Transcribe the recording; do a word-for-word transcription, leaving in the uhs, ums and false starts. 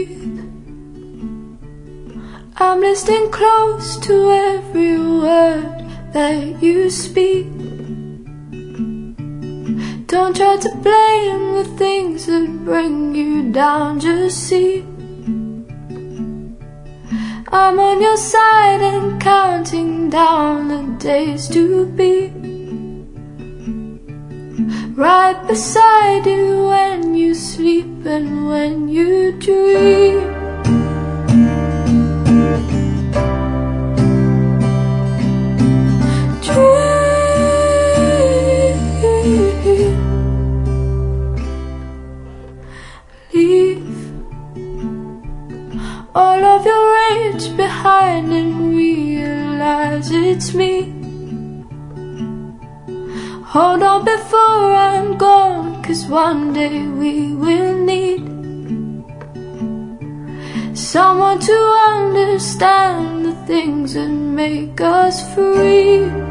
breathe. I'm listening close to every word that you speak. Don't try to blame the things that bring you down, just see I'm on your side and counting down the days to be right beside you when you sleep and when you dream. Leave all of your rage behind and realize it's me. Hold on before I'm gone, 'cause one day we will need someone to understand the things that make us free.